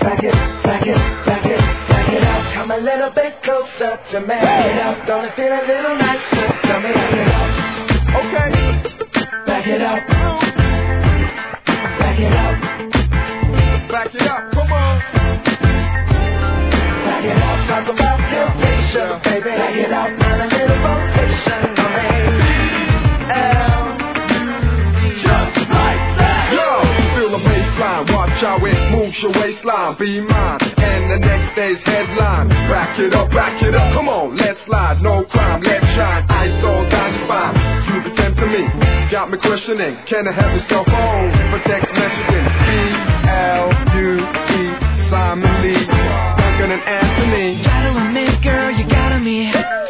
up. Come a little bit closer to me. Back it up, don't it feel a little nicer? Tell me back it up. Okay. Back it up. Back it up. Back it up, come on. Back it up, talk about your picture, baby. Back it up, not a little rotation for me. Just like that. Yo, feel the baseline, watch how it moves your waistline. Be mine, and the next day's headline. Back it up, come on, let's slide. No crime, let's shine. Ice all down your spine. You the to me, got me questioning. Can I have your cell phone for text messaging? B-L-U-E, Simon Lee, Duncan and Anthony. You gotta admit, girl, you gotta me.